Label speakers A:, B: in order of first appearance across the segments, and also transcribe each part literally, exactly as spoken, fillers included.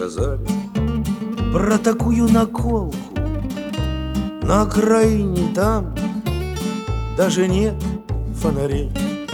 A: сказали про такую наколку. На окраине там даже нет фонарей.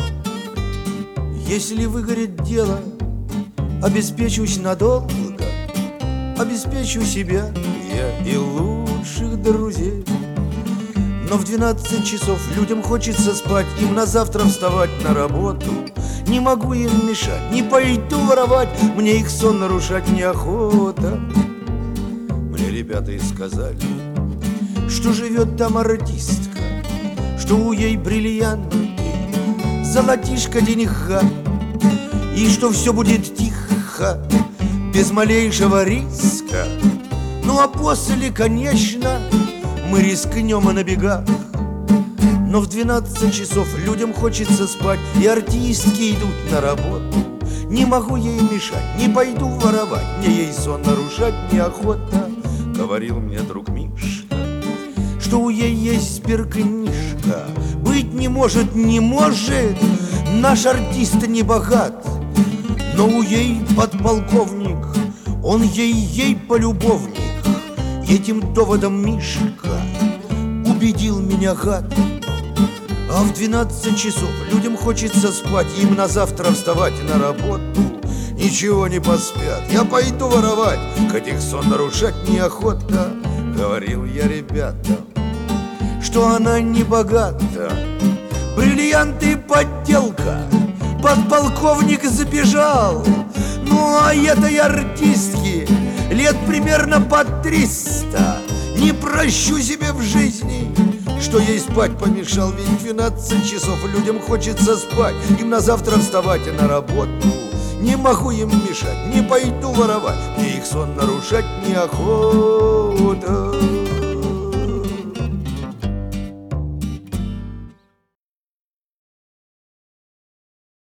A: Если выгорит дело, обеспечусь надолго, обеспечу себя я и лучших друзей. Но в двенадцать часов людям хочется спать, им на завтра вставать на работу. Не могу им мешать, не пойду воровать, мне их сон нарушать неохота. Мне ребята и сказали, что живет там артистка, что у ей бриллианты, золотишко, денега, и что все будет тихо, без малейшего риска. Ну а после, конечно, мы рискнем на бегах. Но в двенадцать часов людям хочется спать, и артистки идут на работу. Не могу ей мешать, не пойду воровать, мне ей сон нарушать неохота. Говорил мне друг Мишка, что у ей есть сберкнижка. Быть не может, не может, наш артист не богат. Но у ей подполковник, он ей-ей полюбовник. Этим доводом Мишка убедил меня, гад. А в двенадцать часов людям хочется спать, им на завтра вставать на работу. Ничего не поспят, я пойду воровать, хоть их сон нарушать неохота. Говорил я ребятам, что она не богата, бриллианты подделка, подполковник забежал. Ну а этой артистки лет примерно по триста. Не прощу себе в жизни, что ей спать помешал. Ведь двенадцать часов людям хочется спать, им на завтра вставать и на работу. Не могу им мешать, не пойду воровать, мне их сон нарушать неохота.